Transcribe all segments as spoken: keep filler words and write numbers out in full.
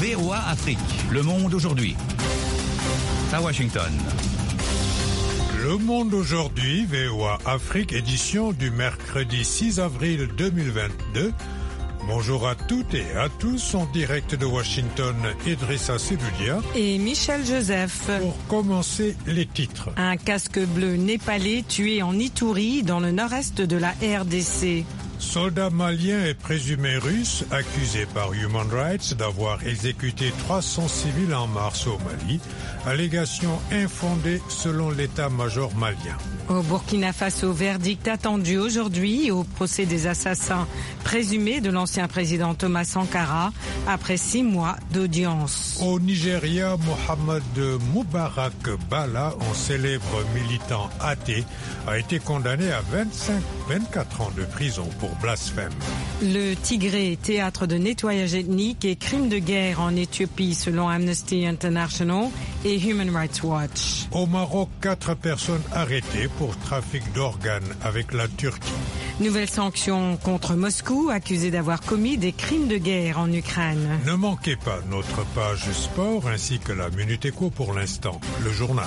V O A Afrique, Le Monde aujourd'hui. À Washington. Le Monde aujourd'hui, V O A Afrique, édition du mercredi six avril deux mille vingt-deux. Bonjour à toutes et à tous, en direct de Washington, Idrissa Seloudia et Michel Joseph. Pour commencer, les titres. Un casque bleu népalais tué en Ituri, dans le nord-est de la R D C. Soldat malien et présumé russe, accusé par Human Rights d'avoir exécuté trois cents civils en mars au Mali. Allégation infondée selon l'état-major malien. Au Burkina Faso, verdict attendu aujourd'hui au procès des assassins présumés de l'ancien président Thomas Sankara après six mois d'audience. Au Nigeria, Mohamed Moubarak Bala, un célèbre militant athée, a été condamné à vingt-cinq à vingt-quatre ans de prison pour blasphème. Le Tigré, théâtre de nettoyage ethnique et crimes de guerre en Éthiopie selon Amnesty International et Human Rights Watch. Au Maroc, quatre personnes arrêtées pour trafic d'organes avec la Turquie. Nouvelles sanctions contre Moscou, accusé d'avoir commis des crimes de guerre en Ukraine. Ne manquez pas notre page sport ainsi que la Minute Éco pour l'instant, le journal.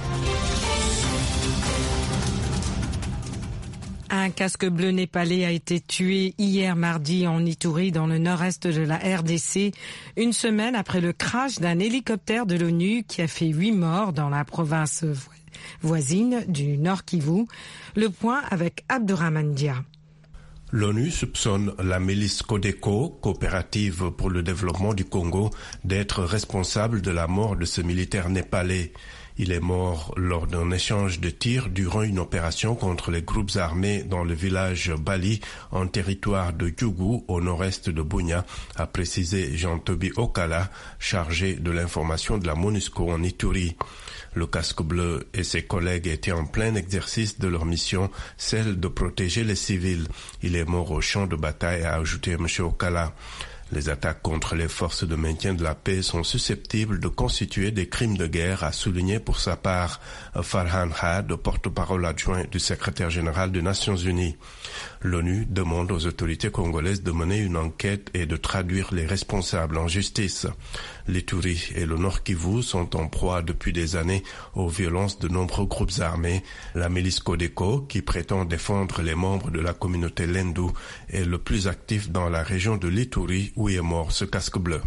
Un casque bleu népalais a été tué hier mardi en Ituri, dans le nord-est de la R D C, une semaine après le crash d'un hélicoptère de l'ONU qui a fait huit morts dans la province voisine du Nord Kivu. Le point avec Abdourahmane Dia. L'ONU soupçonne la milice Codeco, coopérative pour le développement du Congo, d'être responsable de la mort de ce militaire népalais. Il est mort lors d'un échange de tirs durant une opération contre les groupes armés dans le village Bali, en territoire de Djougou, au nord-est de Bunia, a précisé Jean-Toby Okala, chargé de l'information de la MONUSCO en Ituri. Le casque bleu et ses collègues étaient en plein exercice de leur mission, celle de protéger les civils. Il est mort au champ de bataille, a ajouté M. Okala. Les attaques contre les forces de maintien de la paix sont susceptibles de constituer des crimes de guerre, a souligné pour sa part Farhan Had, porte-parole adjoint du secrétaire général des Nations Unies. L'ONU demande aux autorités congolaises de mener une enquête et de traduire les responsables en justice. L'Ituri et le Nord Kivu sont en proie depuis des années aux violences de nombreux groupes armés. La milice Codeco, qui prétend défendre les membres de la communauté Lendu, est le plus actif dans la région de l'Ituri où est mort ce casque bleu.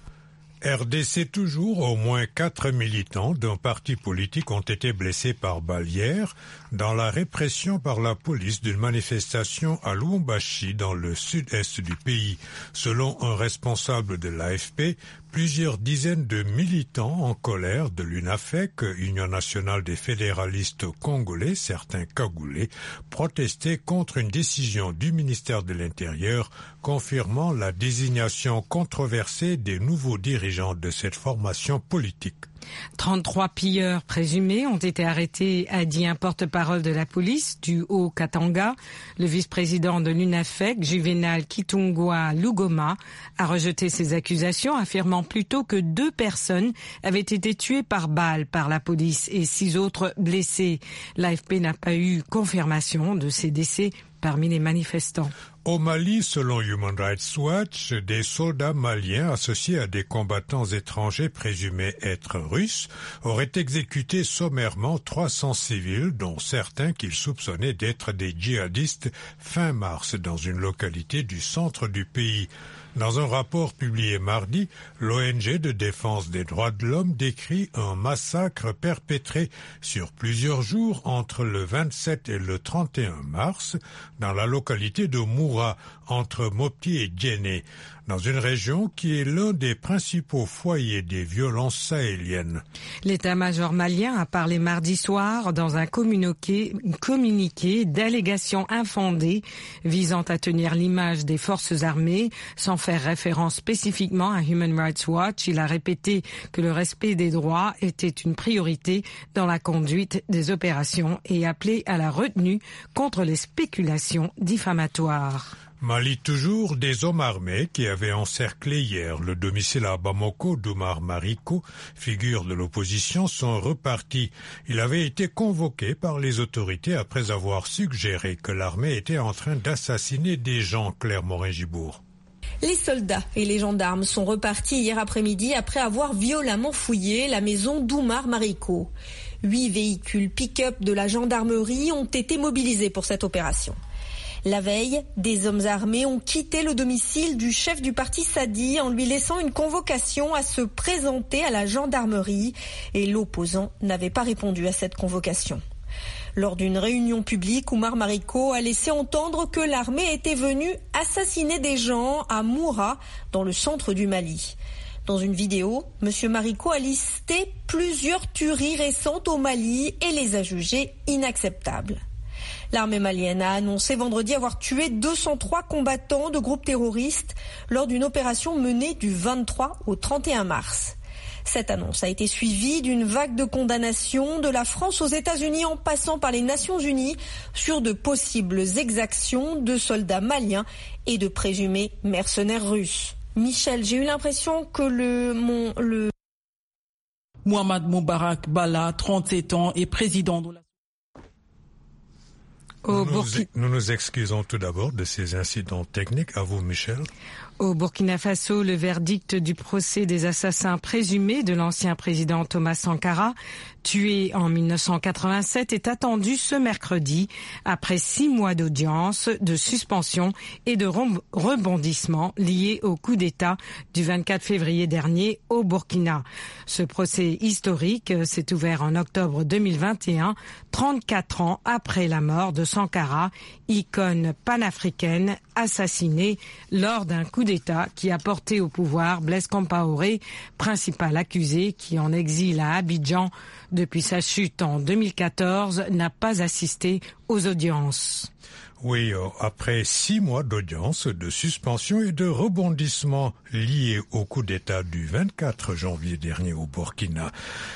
R D C toujours, au moins quatre militants d'un parti politique ont été blessés par balle hier dans la répression par la police d'une manifestation à Lubumbashi dans le sud-est du pays. Selon un responsable de l'A F P, plusieurs dizaines de militants en colère de l'UNAFEC, Union nationale des fédéralistes congolais, certains cagoulés, protestaient contre une décision du ministère de l'Intérieur confirmant la désignation controversée des nouveaux dirigeants de cette formation politique. trente-trois pilleurs présumés ont été arrêtés, a dit un porte-parole de la police du Haut-Katanga. Le vice-président de l'UNAFEC, Juvenal Kitungwa Lugoma, a rejeté ces accusations, affirmant plutôt que deux personnes avaient été tuées par balle par la police et six autres blessées. L'A F P n'a pas eu confirmation de ces décès parmi les manifestants. Au Mali, selon Human Rights Watch, des soldats maliens associés à des combattants étrangers présumés être russes auraient exécuté sommairement trois cents civils, dont certains qu'ils soupçonnaient d'être des djihadistes, fin mars dans une localité du centre du pays. Dans un rapport publié mardi, l'O N G de défense des droits de l'homme décrit un massacre perpétré sur plusieurs jours entre le vingt-sept et le trente et un mars dans la localité de Moura, entre Mopti et Djenné, dans une région qui est l'un des principaux foyers des violences sahéliennes. L'état-major malien a parlé mardi soir dans un communiqué, communiqué d'allégations infondées visant à tenir l'image des forces armées sans faire référence spécifiquement à Human Rights Watch. Il a répété que le respect des droits était une priorité dans la conduite des opérations et appelé à la retenue contre les spéculations diffamatoires. Mali toujours, des hommes armés qui avaient encerclé hier le domicile à Bamako d'Oumar Mariko, figure de l'opposition, sont repartis. Il avait été convoqué par les autorités après avoir suggéré que l'armée était en train d'assassiner des gens, Claire Morin-Gibourg. Les soldats et les gendarmes sont repartis hier après-midi après avoir violemment fouillé la maison d'Oumar Mariko. Huit véhicules pick-up de la gendarmerie ont été mobilisés pour cette opération. La veille, des hommes armés ont quitté le domicile du chef du parti Sadi en lui laissant une convocation à se présenter à la gendarmerie et l'opposant n'avait pas répondu à cette convocation. Lors d'une réunion publique, Oumar Mariko a laissé entendre que l'armée était venue assassiner des gens à Moura, dans le centre du Mali. Dans une vidéo, M. Mariko a listé plusieurs tueries récentes au Mali et les a jugées inacceptables. L'armée malienne a annoncé vendredi avoir tué deux cent trois combattants de groupes terroristes lors d'une opération menée du vingt-trois au trente et un mars. Cette annonce a été suivie d'une vague de condamnations de la France aux États-Unis en passant par les Nations Unies sur de possibles exactions de soldats maliens et de présumés mercenaires russes. Michel, j'ai eu l'impression que le... Mon, le... Mohamed Moubarak Bala, trente-sept ans, est président de la... Nous nous, nous nous excusons tout d'abord de ces incidents techniques. À vous, Michel. Au Burkina Faso, le verdict du procès des assassins présumés de l'ancien président Thomas Sankara, tué en mille neuf cent quatre-vingt-sept, est attendu ce mercredi, après six mois d'audience, de suspension et de rebondissement liés au coup d'État du vingt-quatre février dernier au Burkina. Ce procès historique s'est ouvert en octobre deux mille vingt et un, trente-quatre ans après la mort de Sankara, icône panafricaine assassinée lors d'un coup d'État qui a porté au pouvoir Blaise Compaoré, principal accusé qui en exil à Abidjan depuis sa chute en deux mille quatorze, n'a pas assisté aux audiences. Oui, après six mois d'audience, de suspension et de rebondissement liés au coup d'État du vingt-quatre janvier dernier au Burkina.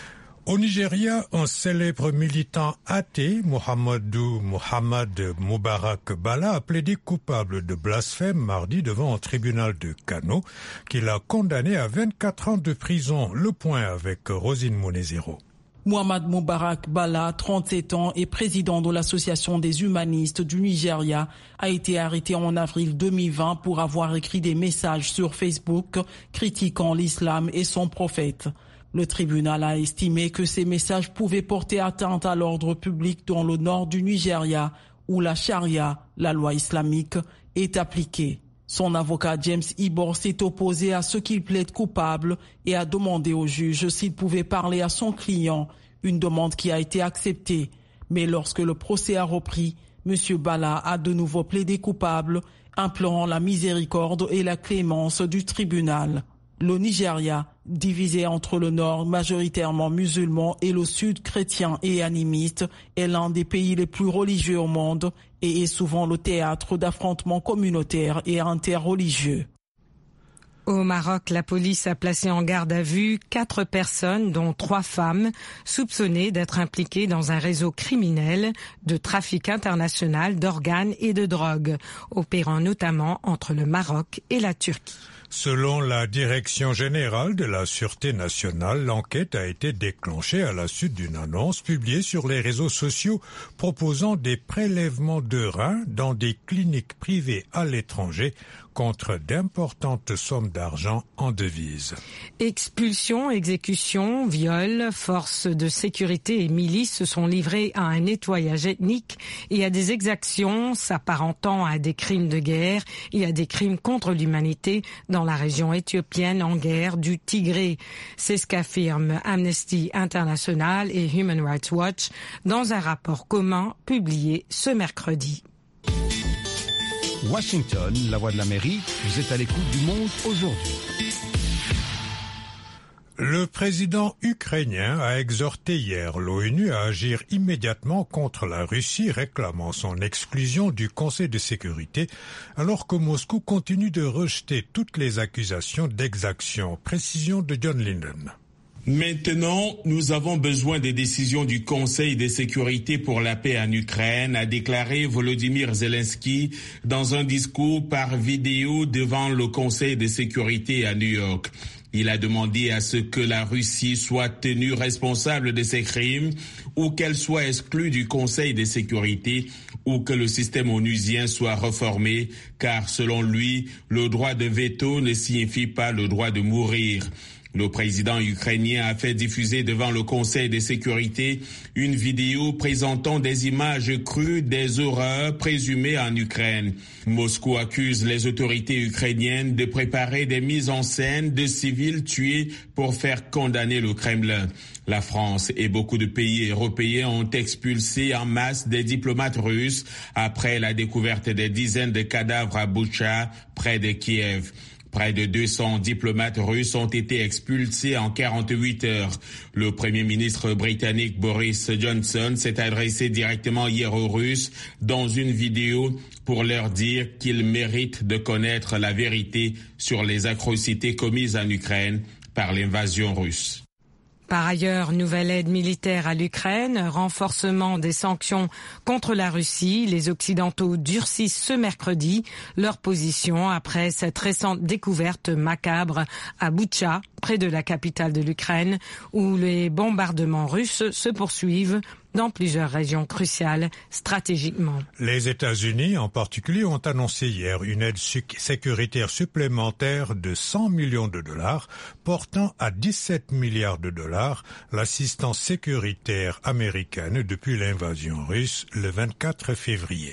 Au Nigeria, un célèbre militant athée, Mohamedou Mohamed Moubarak Bala, a plaidé coupable de blasphème mardi devant un tribunal de Kano, qui l'a condamné à vingt-quatre ans de prison. Le point avec Rosine Monezero. Mohamed Moubarak Bala, trente-sept ans, et président de l'Association des humanistes du Nigeria, a été arrêté en avril deux mille vingt pour avoir écrit des messages sur Facebook critiquant l'islam et son prophète. Le tribunal a estimé que ces messages pouvaient porter atteinte à l'ordre public dans le nord du Nigeria, où la charia, la loi islamique, est appliquée. Son avocat James Ibor s'est opposé à ce qu'il plaide coupable et a demandé au juge s'il pouvait parler à son client, une demande qui a été acceptée. Mais lorsque le procès a repris, M. Bala a de nouveau plaidé coupable, implorant la miséricorde et la clémence du tribunal. Le Nigeria, divisé entre le nord majoritairement musulman et le sud chrétien et animiste, est l'un des pays les plus religieux au monde et est souvent le théâtre d'affrontements communautaires et interreligieux. Au Maroc, la police a placé en garde à vue quatre personnes, dont trois femmes, soupçonnées d'être impliquées dans un réseau criminel de trafic international d'organes et de drogue, opérant notamment entre le Maroc et la Turquie. Selon la Direction générale de la Sûreté nationale, l'enquête a été déclenchée à la suite d'une annonce publiée sur les réseaux sociaux proposant des prélèvements de reins dans des cliniques privées à l'étranger contre d'importantes sommes d'argent en devises. Expulsions, exécutions, viols, forces de sécurité et milices se sont livrés à un nettoyage ethnique et à des exactions s'apparentant à des crimes de guerre et à des crimes contre l'humanité dans la région éthiopienne en guerre du Tigré. C'est ce qu'affirment Amnesty International et Human Rights Watch dans un rapport commun publié ce mercredi. Washington, la voix de l'Amérique, vous êtes à l'écoute du monde aujourd'hui. Le président ukrainien a exhorté hier l'ONU à agir immédiatement contre la Russie, réclamant son exclusion du Conseil de sécurité, alors que Moscou continue de rejeter toutes les accusations d'exaction. Précision de John Linden. Maintenant, nous avons besoin des décisions du Conseil de sécurité pour la paix en Ukraine, a déclaré Volodymyr Zelensky dans un discours par vidéo devant le Conseil de sécurité à New York. Il a demandé à ce que la Russie soit tenue responsable de ces crimes ou qu'elle soit exclue du Conseil de sécurité ou que le système onusien soit reformé, car selon lui, le droit de veto ne signifie pas le droit de mourir. Le président ukrainien a fait diffuser devant le Conseil de sécurité une vidéo présentant des images crues des horreurs présumées en Ukraine. Moscou accuse les autorités ukrainiennes de préparer des mises en scène de civils tués pour faire condamner le Kremlin. La France et beaucoup de pays européens ont expulsé en masse des diplomates russes après la découverte des dizaines de cadavres à Boutcha, près de Kiev. Près de deux cents diplomates russes ont été expulsés en quarante-huit heures. Le Premier ministre britannique Boris Johnson s'est adressé directement hier aux Russes dans une vidéo pour leur dire qu'ils méritent de connaître la vérité sur les atrocités commises en Ukraine par l'invasion russe. Par ailleurs, nouvelle aide militaire à l'Ukraine, renforcement des sanctions contre la Russie. Les Occidentaux durcissent ce mercredi leur position après cette récente découverte macabre à Boutcha, près de la capitale de l'Ukraine, où les bombardements russes se poursuivent dans plusieurs régions cruciales stratégiquement. Les États-Unis, en particulier, ont annoncé hier une aide sécuritaire supplémentaire de cent millions de dollars, portant à dix-sept milliards de dollars l'assistance sécuritaire américaine depuis l'invasion russe le vingt-quatre février.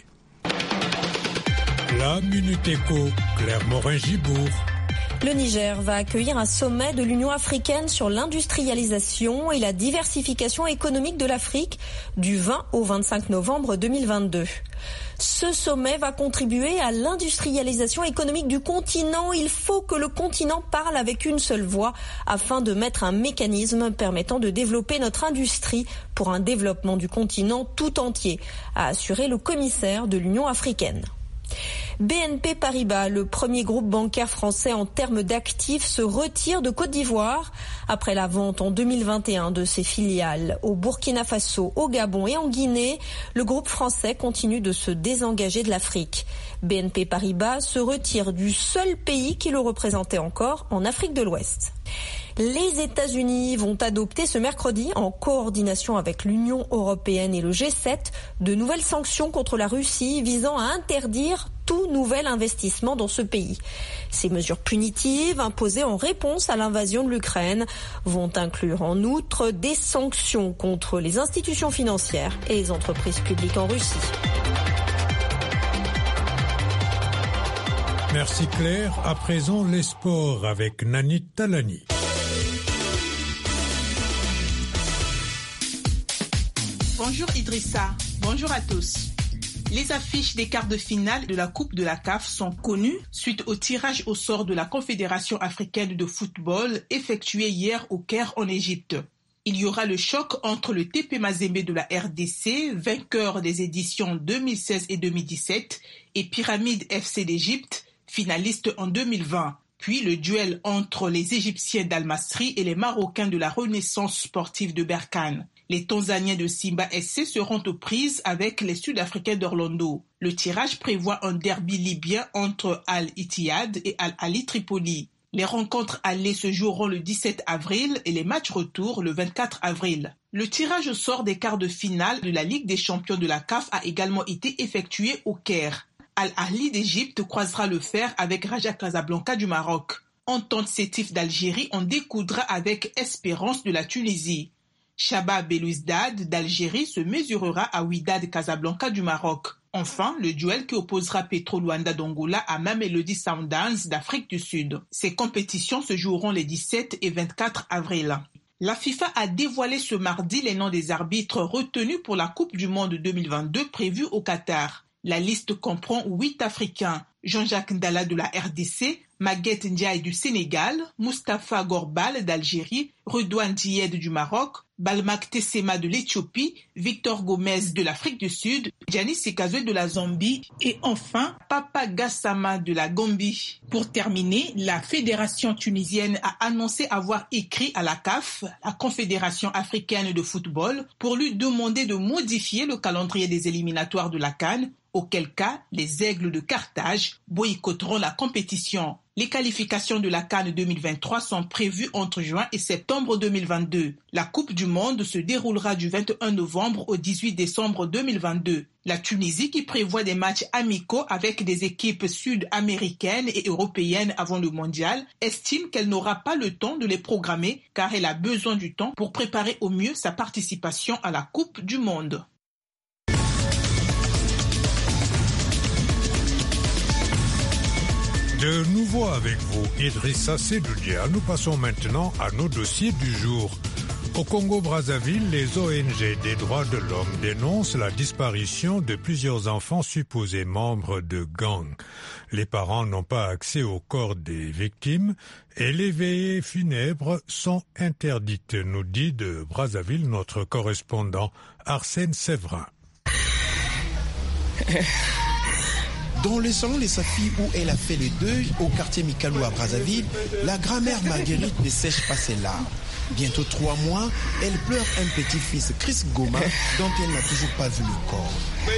La Minute Éco, Claire Morin-Gibourg. Le Niger va accueillir un sommet de l'Union africaine sur l'industrialisation et la diversification économique de l'Afrique du vingt au vingt-cinq novembre deux mille vingt-deux. Ce sommet va contribuer à l'industrialisation économique du continent. Il faut que le continent parle avec une seule voix afin de mettre un mécanisme permettant de développer notre industrie pour un développement du continent tout entier, a assuré le commissaire de l'Union africaine. B N P Paribas, le premier groupe bancaire français en termes d'actifs, se retire de Côte d'Ivoire après la vente en deux mille vingt et un de ses filiales au Burkina Faso, au Gabon et en Guinée. Le groupe français continue de se désengager de l'Afrique. B N P Paribas se retire du seul pays qui le représentait encore en Afrique de l'Ouest. Les États-Unis vont adopter ce mercredi, en coordination avec l'Union européenne et le G sept, de nouvelles sanctions contre la Russie visant à interdire tout nouvel investissement dans ce pays. Ces mesures punitives, imposées en réponse à l'invasion de l'Ukraine, vont inclure en outre des sanctions contre les institutions financières et les entreprises publiques en Russie. Merci Claire. À présent, les sports avec Nani Talani. Bonjour Idrissa, bonjour à tous. Les affiches des quarts de finale de la Coupe de la C A F sont connues suite au tirage au sort de la Confédération africaine de football effectué hier au Caire en Égypte. Il y aura le choc entre le T P Mazembe de la R D C, vainqueur des éditions deux mille seize et deux mille dix-sept, et Pyramide F C d'Égypte, finaliste en deux mille vingt. Puis le duel entre les Égyptiens d'Al-Masri et les Marocains de la Renaissance sportive de Berkane. Les Tanzaniens de Simba S C seront aux prises avec les Sud-Africains d'Orlando. Le tirage prévoit un derby libyen entre Al-Ittihad et Al-Ali Tripoli. Les rencontres allées se joueront le dix-sept avril et les matchs retour le vingt-quatre avril. Le tirage au sort des quarts de finale de la Ligue des champions de la C A F a également été effectué au Caire. Al-Ahli d'Égypte croisera le fer avec Raja Casablanca du Maroc. Entente Sétif d'Algérie en découdra avec Espérance de la Tunisie. Shabab Belouizdad d'Algérie se mesurera à Wydad Casablanca du Maroc. Enfin, le duel qui opposera Petro Luanda d'Angola à Mamelodi Sundowns d'Afrique du Sud. Ces compétitions se joueront les dix-sept et vingt-quatre avril. La FIFA a dévoilé ce mardi les noms des arbitres retenus pour la Coupe du Monde deux mille vingt-deux prévue au Qatar. La liste comprend huit Africains, Jean-Jacques Ndala de la R D C, Maguette Ndiaye du Sénégal, Mustapha Gorbal d'Algérie, Redouane Died du Maroc, Balmak Tessema de l'Éthiopie, Victor Gomez de l'Afrique du Sud, Giannis Sikazwe de la Zambie et enfin Papa Gassama de la Gambie. Pour terminer, la Fédération tunisienne a annoncé avoir écrit à la C A F, la Confédération africaine de football, pour lui demander de modifier le calendrier des éliminatoires de la CAN, auquel cas les Aigles de Carthage boycotteront la compétition. Les qualifications de la CAN deux mille vingt-trois sont prévues entre juin et septembre deux mille vingt-deux. La Coupe du Monde se déroulera du vingt et un novembre au dix-huit décembre deux mille vingt-deux. La Tunisie, qui prévoit des matchs amicaux avec des équipes sud-américaines et européennes avant le mondial, estime qu'elle n'aura pas le temps de les programmer car elle a besoin du temps pour préparer au mieux sa participation à la Coupe du Monde. De nouveau avec vous, Idrissa Sedoudia. Nous passons maintenant à nos dossiers du jour. Au Congo-Brazzaville, les O N G des droits de l'homme dénoncent la disparition de plusieurs enfants supposés membres de gangs. Les parents n'ont pas accès au corps des victimes et les veillées funèbres sont interdites, nous dit de Brazzaville notre correspondant Arsène Séverin. Dans le salon de sa fille où elle a fait le deuil au quartier Mikalo à Brazzaville, la grand-mère Marguerite ne sèche pas ses larmes. Bientôt trois mois, elle pleure un petit-fils, Chris Goma, dont elle n'a toujours pas vu le corps.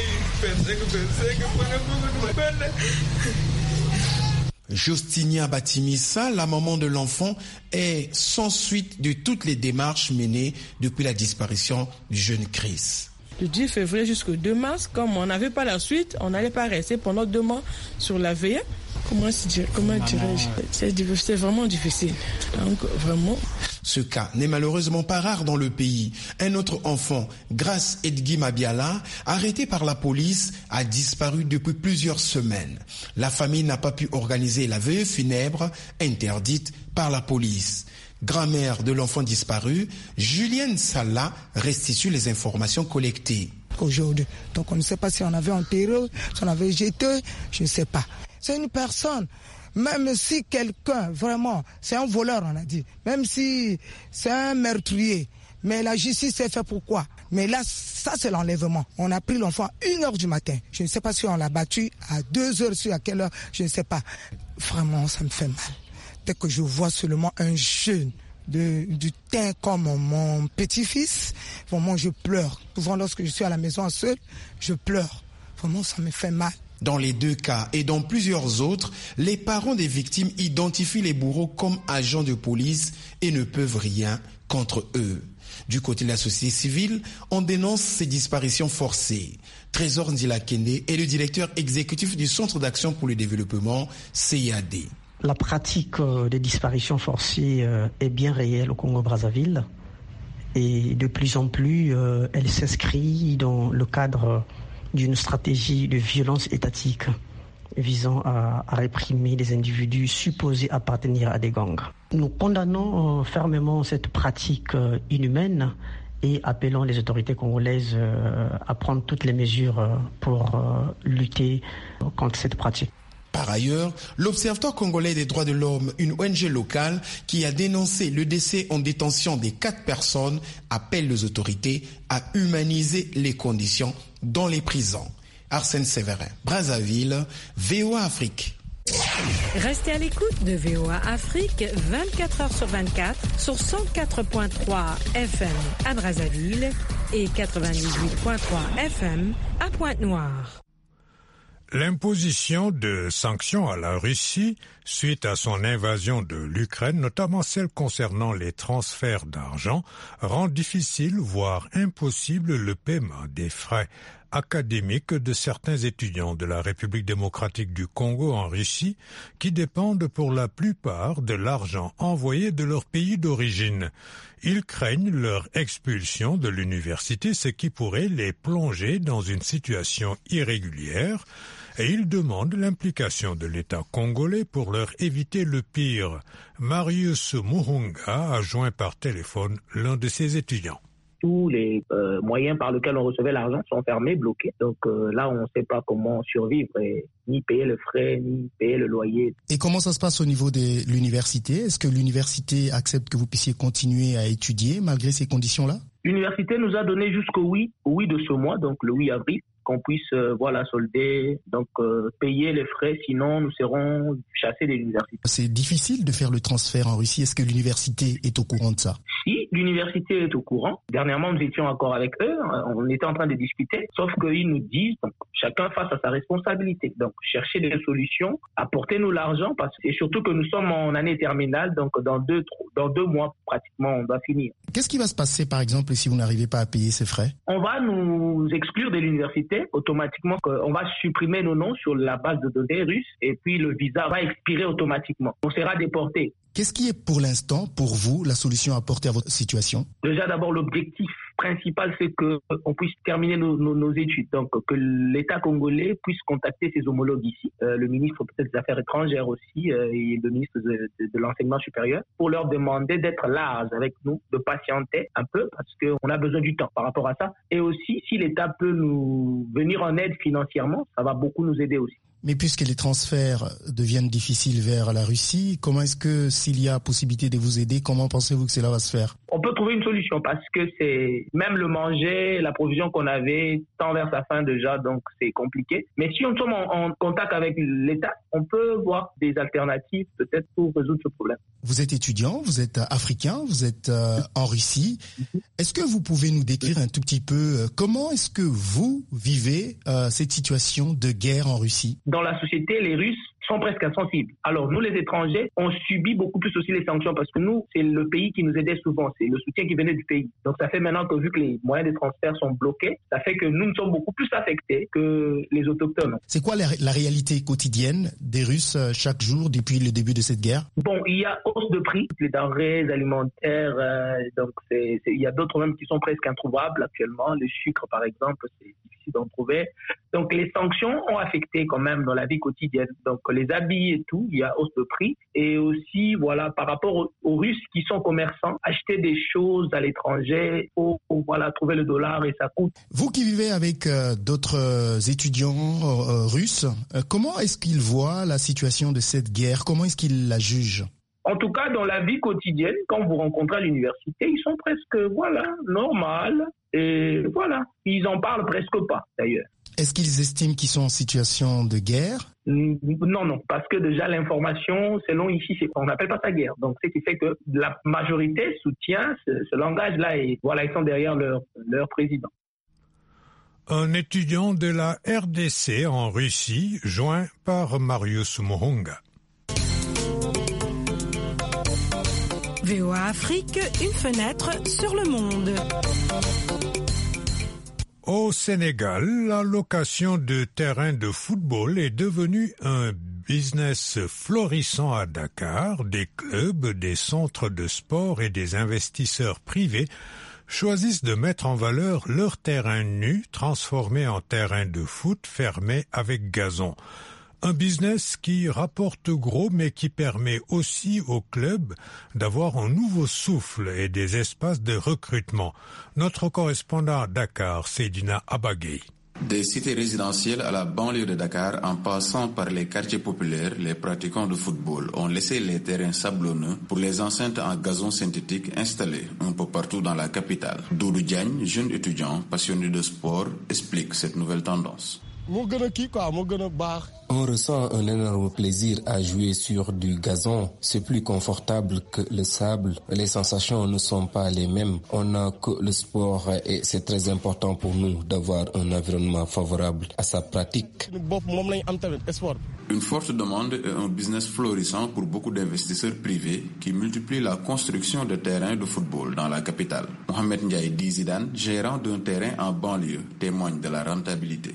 Justinia Batimissa, la maman de l'enfant, est sans suite de toutes les démarches menées depuis la disparition du jeune Chris. Du dix février jusqu'au deux mars, comme on n'avait pas la suite, on n'allait pas rester pendant deux mois sur la veille. Comment, comment dirais-je ? C'est vraiment difficile. Donc, vraiment. Ce cas n'est malheureusement pas rare dans le pays. Un autre enfant, Grace Edgui Mabiala, arrêté par la police, a disparu depuis plusieurs semaines. La famille n'a pas pu organiser la veille funèbre interdite par la police. Grand-mère de l'enfant disparu, Julienne Salah restitue les informations collectées. Aujourd'hui, donc on ne sait pas si on avait enterré, si on avait jeté, je ne sais pas. C'est une personne, même si quelqu'un, vraiment, c'est un voleur, on a dit, même si c'est un meurtrier, mais la justice s'est fait pourquoi ? Mais là, ça c'est l'enlèvement. On a pris l'enfant à une heure du matin. Je ne sais pas si on l'a battu à deux heures, sur à quelle heure, je ne sais pas. Vraiment, ça me fait mal. Dès que je vois seulement un jeune de, du teint comme mon petit-fils, vraiment je pleure. Souvent lorsque je suis à la maison seul, je pleure. Vraiment ça me fait mal. Dans les deux cas et dans plusieurs autres, les parents des victimes identifient les bourreaux comme agents de police et ne peuvent rien contre eux. Du côté de la société civile, on dénonce ces disparitions forcées. Trésor Ndilakende est le directeur exécutif du Centre d'action pour le développement, C I A D. La pratique des disparitions forcées est bien réelle au Congo-Brazzaville et de plus en plus, elle s'inscrit dans le cadre d'une stratégie de violence étatique visant à, à réprimer des individus supposés appartenir à des gangs. Nous condamnons fermement cette pratique inhumaine et appelons les autorités congolaises à prendre toutes les mesures pour lutter contre cette pratique. Par ailleurs, l'Observatoire congolais des droits de l'homme, une O N G locale qui a dénoncé le décès en détention des quatre personnes, appelle les autorités à humaniser les conditions dans les prisons. Arsène Séverin, Brazzaville, V O A Afrique. Restez à l'écoute de V O A Afrique vingt-quatre heures sur vingt-quatre sur cent quatre virgule trois F M à Brazzaville et quatre-vingt-dix-huit virgule trois F M à Pointe-Noire. L'imposition de sanctions à la Russie suite à son invasion de l'Ukraine, notamment celle concernant les transferts d'argent, rend difficile, voire impossible, le paiement des frais académiques de certains étudiants de la République démocratique du Congo en Russie, qui dépendent pour la plupart de l'argent envoyé de leur pays d'origine. Ils craignent leur expulsion de l'université, ce qui pourrait les plonger dans une situation irrégulière, et ils demandent l'implication de l'État congolais pour leur éviter le pire. Marius Muhunga a joint par téléphone l'un de ses étudiants. Tous les euh, moyens par lesquels on recevait l'argent sont fermés, bloqués. Donc euh, là, on ne sait pas comment survivre, et ni payer le frais, ni payer le loyer. Et comment ça se passe au niveau de l'université ? Est-ce que l'université accepte que vous puissiez continuer à étudier malgré ces conditions-là ? L'université nous a donné jusqu'au huit, au huit de ce mois, donc le huit avril, qu'on puisse euh, voilà, solder, donc euh, payer les frais, sinon nous serons chassés de l'université. C'est difficile de faire le transfert en Russie. Est-ce que l'université est au courant de ça ? Si, Oui, l'université est au courant. Dernièrement, nous étions encore avec eux, on était en train de discuter, sauf qu'ils nous disent, donc, chacun face à sa responsabilité. Donc, chercher des solutions, apportez-nous l'argent, parce que, et surtout que nous sommes en année terminale, donc dans deux, dans deux mois, pratiquement, on doit finir. Qu'est-ce qui va se passer, par exemple, si vous n'arrivez pas à payer ces frais? On va nous exclure de l'université, automatiquement, on va supprimer nos noms sur la base de données russe, et puis le visa va expirer automatiquement. On sera déporté. Qu'est-ce qui est pour l'instant, pour vous, la solution apportée à votre situation? Déjà, d'abord, l'objectif principal, c'est qu'on puisse terminer nos, nos, nos études. Donc, que l'État congolais puisse contacter ses homologues ici, euh, le ministre peut-être des Affaires étrangères aussi, euh, et le ministre de, de, de l'Enseignement supérieur, pour leur demander d'être larges avec nous, de patienter un peu, parce qu'on a besoin du temps par rapport à ça. Et aussi, si l'État peut nous venir en aide financièrement, ça va beaucoup nous aider aussi. Mais puisque les transferts deviennent difficiles vers la Russie, comment est-ce que, s'il y a possibilité de vous aider, comment pensez-vous que cela va se faire? On peut trouver une solution parce que c'est même le manger, la provision qu'on avait tend vers sa fin déjà, donc c'est compliqué. Mais si on tombe en, en contact avec l'État, on peut voir des alternatives peut-être pour résoudre ce problème. Vous êtes étudiant, vous êtes africain, vous êtes euh, en Russie. Est-ce que vous pouvez nous décrire un tout petit peu euh, comment est-ce que vous vivez euh, cette situation de guerre en Russie? Dans la société, les Russes sont presque insensibles. Alors nous, les étrangers, on subit beaucoup plus aussi les sanctions parce que nous, c'est le pays qui nous aidait souvent, c'est le soutien qui venait du pays. Donc ça fait maintenant que vu que les moyens de transfert sont bloqués, ça fait que nous, nous sommes beaucoup plus affectés que les autochtones. C'est quoi la, la réalité quotidienne des Russes chaque jour depuis le début de cette guerre? Bon, il y a hausse de prix, les denrées alimentaires, euh, donc c'est, c'est, il y a d'autres même qui sont presque introuvables actuellement. Le sucre, par exemple, c'est difficile d'en trouver. Donc les sanctions ont affecté quand même dans la vie quotidienne. Donc les habits et tout, il y a hausse de prix. Et aussi, voilà, par rapport aux, aux Russes qui sont commerçants, acheter des choses à l'étranger, faut, faut voilà, trouver le dollar et ça coûte. Vous qui vivez avec euh, d'autres euh, étudiants euh, russes, euh, comment est-ce qu'ils voient la situation de cette guerre? Comment est-ce qu'ils la jugent? En tout cas, dans la vie quotidienne, quand vous rencontrez à l'université, ils sont presque, voilà, normaux. Et voilà, ils en parlent presque pas, d'ailleurs. Est-ce qu'ils estiment qu'ils sont en situation de guerre? Non, non, parce que déjà l'information, selon ici, c'est, on n'appelle pas ça guerre. Donc, ce qui fait que la majorité soutient ce, ce langage-là et voilà, ils sont derrière leur, leur président. Un étudiant de la R D C en Russie, joint par Marius Muhunga. V O A Afrique, une fenêtre sur le monde. Au Sénégal, la location de terrains de football est devenue un business florissant à Dakar. Des clubs, des centres de sport et des investisseurs privés choisissent de mettre en valeur leurs terrains nus transformés en terrains de foot fermés avec gazon. Un business qui rapporte gros mais qui permet aussi aux clubs d'avoir un nouveau souffle et des espaces de recrutement. Notre correspondant à Dakar, Seydina Abagay. Des cités résidentielles à la banlieue de Dakar, en passant par les quartiers populaires, les pratiquants de football ont laissé les terrains sablonneux pour les enceintes en gazon synthétique installées un peu partout dans la capitale. Doudou Diagne, jeune étudiant passionné de sport, explique cette nouvelle tendance. On ressent un énorme plaisir à jouer sur du gazon. C'est plus confortable que le sable. Les sensations ne sont pas les mêmes. On n'a que le sport et c'est très important pour nous d'avoir un environnement favorable à sa pratique. Une forte demande et un business florissant pour beaucoup d'investisseurs privés qui multiplient la construction de terrains de football dans la capitale. Mohamed Ndiaye Dizidane, gérant d'un terrain en banlieue, témoigne de la rentabilité.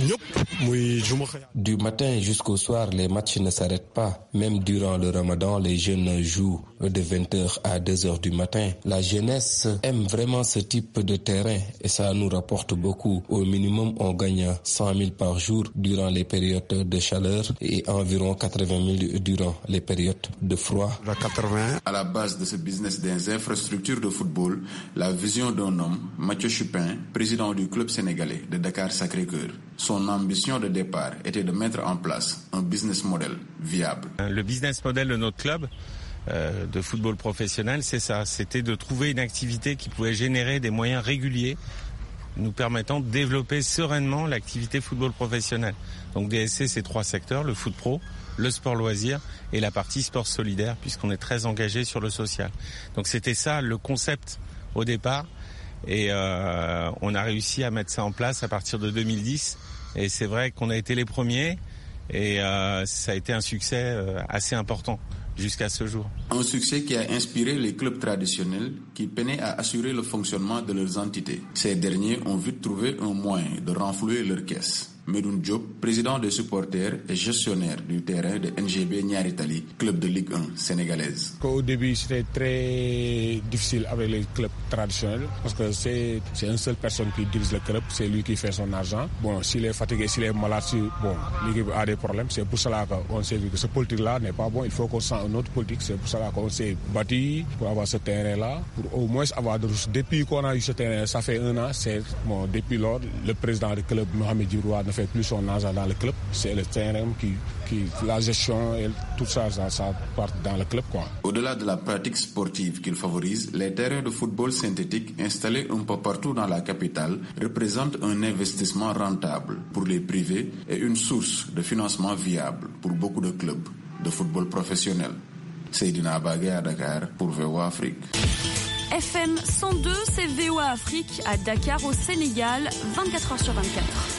Du matin jusqu'au soir, les matchs ne s'arrêtent pas. Même durant le ramadan, les jeunes jouent de vingt heures à deux heures du matin. La jeunesse aime vraiment ce type de terrain et ça nous rapporte beaucoup. Au minimum, on gagne cent mille par jour durant les périodes de chaleur et environ quatre-vingt mille durant les périodes de froid. À la base de ce business des infrastructures de football, la vision d'un homme, Mathieu Chupin, président du club sénégalais de Dakar Sacré-Cœur. Son ambition de départ était de mettre en place un business model viable. Le business model de notre club euh, de football professionnel, c'est ça. C'était de trouver une activité qui pouvait générer des moyens réguliers nous permettant de développer sereinement l'activité football professionnel. Donc D S C, c'est trois secteurs, le foot pro, le sport loisir et la partie sport solidaire, puisqu'on est très engagé sur le social. Donc c'était ça le concept au départ, et euh, on a réussi à mettre ça en place à partir de deux mille dix, et c'est vrai qu'on a été les premiers, et euh, ça a été un succès euh, assez important jusqu'à ce jour. Un succès qui a inspiré les clubs traditionnels qui peinaient à assurer le fonctionnement de leurs entités. Ces derniers ont vite trouvé un moyen de renflouer leurs caisses. Medoun Diop, président des supporters et gestionnaire du terrain de N G B Niary Tally, club de Ligue un sénégalaise. Au début, c'était très difficile avec les clubs traditionnels parce que c'est, c'est une seule personne qui dirige le club, c'est lui qui fait son argent. Bon, s'il est fatigué, s'il est malade, si, bon, l'équipe a des problèmes. C'est pour cela qu'on s'est dit que ce politique-là n'est pas bon. Il faut qu'on sente une autre politique. C'est pour cela qu'on s'est battu pour avoir ce terrain-là, pour au moins avoir de ressources. Depuis qu'on a eu ce terrain, ça fait un an, c'est, bon, depuis lors, le président du club, Mohamed Djiroua, ne fait plus son argent dans le club. C'est le terrain qui, qui la gestion et tout ça, ça, ça part dans le club, quoi. Au-delà de la pratique sportive qu'il favorise, les terrains de football synthétique installés un peu partout dans la capitale représentent un investissement rentable pour les privés et une source de financement viable pour beaucoup de clubs de football professionnel. Seydina Bagé à Dakar pour V O A Afrique. F M cent deux, c'est V O A Afrique à Dakar au Sénégal, vingt-quatre heures sur vingt-quatre.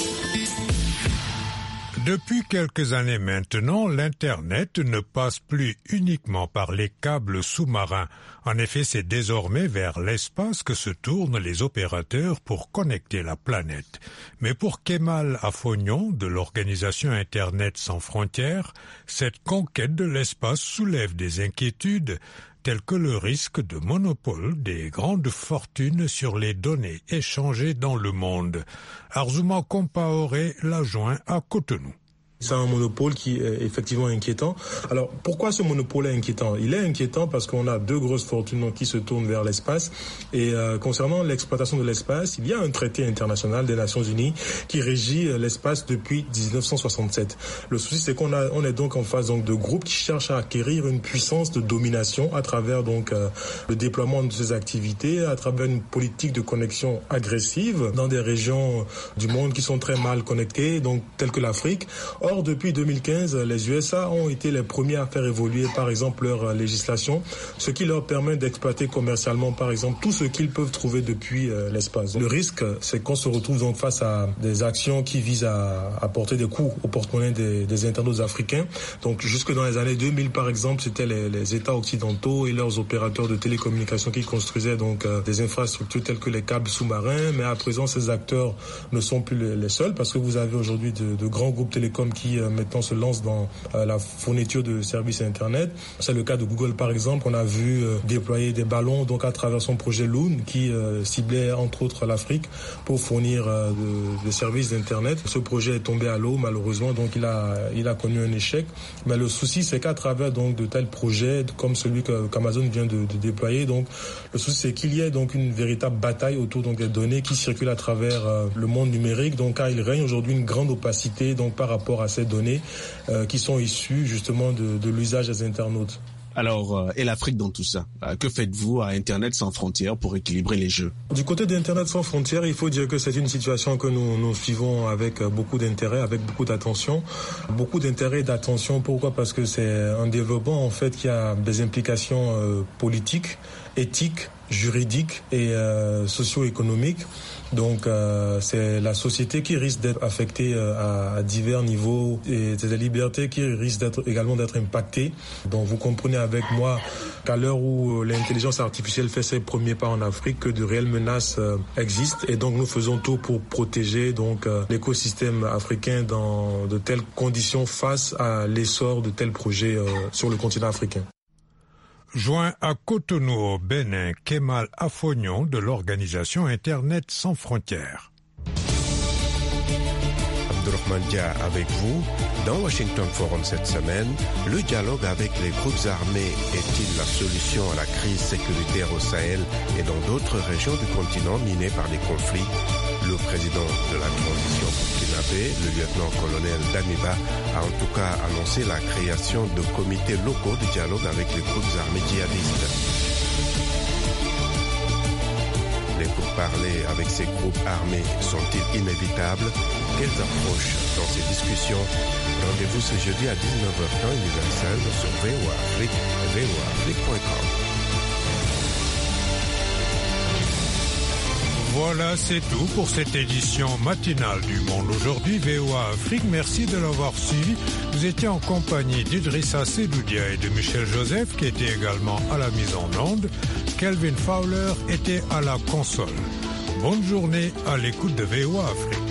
Depuis quelques années maintenant, l'Internet ne passe plus uniquement par les câbles sous-marins. En effet, c'est désormais vers l'espace que se tournent les opérateurs pour connecter la planète. Mais pour Kemal Afognon, de l'organisation Internet sans frontières, cette conquête de l'espace soulève des inquiétudes telles que le risque de monopole des grandes fortunes sur les données échangées dans le monde. Arzouma Compaoré l'a joint à Cotonou. C'est un monopole qui est effectivement inquiétant. Alors, pourquoi ce monopole est inquiétant? Il est inquiétant parce qu'on a deux grosses fortunes qui se tournent vers l'espace. Et euh, concernant l'exploitation de l'espace, il y a un traité international des Nations Unies qui régit l'espace depuis dix-neuf cent soixante-sept. Le souci, c'est qu'on a, on est donc en face donc de groupes qui cherchent à acquérir une puissance de domination à travers donc euh, le déploiement de ces activités, à travers une politique de connexion agressive dans des régions du monde qui sont très mal connectées, donc telles que l'Afrique. Or, depuis deux mille quinze, les U S A ont été les premiers à faire évoluer, par exemple, leur législation, ce qui leur permet d'exploiter commercialement, par exemple, tout ce qu'ils peuvent trouver depuis euh, l'espace. Le risque, c'est qu'on se retrouve donc face à des actions qui visent à apporter des coups au porte-monnaie des, des internautes africains. Donc, jusque dans les années deux mille, par exemple, c'était les, les États occidentaux et leurs opérateurs de télécommunications qui construisaient donc euh, des infrastructures telles que les câbles sous-marins. Mais à présent, ces acteurs ne sont plus les, les seuls parce que vous avez aujourd'hui de, de grands groupes télécoms qui euh, maintenant se lancent dans euh, la fourniture de services Internet. C'est le cas de Google, par exemple. On a vu euh, déployer des ballons donc à travers son projet Loon qui euh, ciblait entre autres l'Afrique pour fournir euh, de, des services d'Internet. Ce projet est tombé à l'eau malheureusement, donc il a, il a connu un échec. Mais le souci, c'est qu'à travers donc de tels projets comme celui que, qu'Amazon vient de, de déployer, donc le souci, c'est qu'il y ait donc une véritable bataille autour donc des données qui circulent à travers euh, le monde numérique. Donc car il règne aujourd'hui une grande opacité donc par rapport à ces données euh, qui sont issues justement de, de l'usage des internautes. Alors, euh, et l'Afrique dans tout ça? euh, Que faites-vous à Internet sans frontières pour équilibrer les jeux? Du côté d'Internet sans frontières, il faut dire que c'est une situation que nous, nous suivons avec beaucoup d'intérêt, avec beaucoup d'attention. Beaucoup d'intérêt et d'attention, pourquoi? Parce que c'est un développement en fait qui a des implications euh, politiques, éthiques, juridiques et euh, socio-économiques. Donc euh, c'est la société qui risque d'être affectée euh, à, à divers niveaux et c'est des libertés qui risquent d'être également d'être impactées. Donc vous comprenez avec moi qu'à l'heure où l'intelligence artificielle fait ses premiers pas en Afrique, que de réelles menaces euh, existent et donc nous faisons tout pour protéger donc euh, l'écosystème africain dans de telles conditions face à l'essor de tels projets euh, sur le continent africain. Joint à Cotonou au Bénin, Kemal Afognon de l'organisation Internet sans frontières. Abdourahmane Dia avec vous. Dans Washington Forum cette semaine, le dialogue avec les groupes armés est-il la solution à la crise sécuritaire au Sahel et dans d'autres régions du continent minées par des conflits? Le président de la transition burkinabé, le lieutenant-colonel Damiba, a en tout cas annoncé la création de comités locaux de dialogue avec les groupes armés djihadistes. Les pourparlers avec ces groupes armés sont-ils inévitables? Quelles approches dans ces discussions? Rendez-vous ce jeudi à dix-neuf heures temps universel sur V O A Afrique et V O A Afrique point com. Voilà, c'est tout pour cette édition matinale du Monde aujourd'hui. V O A Afrique, merci de l'avoir suivi. Vous étiez en compagnie d'Idrissa Sedoudia et de Michel Joseph, qui était également à la mise en onde. Kelvin Fowler était à la console. Bonne journée à l'écoute de V O A Afrique.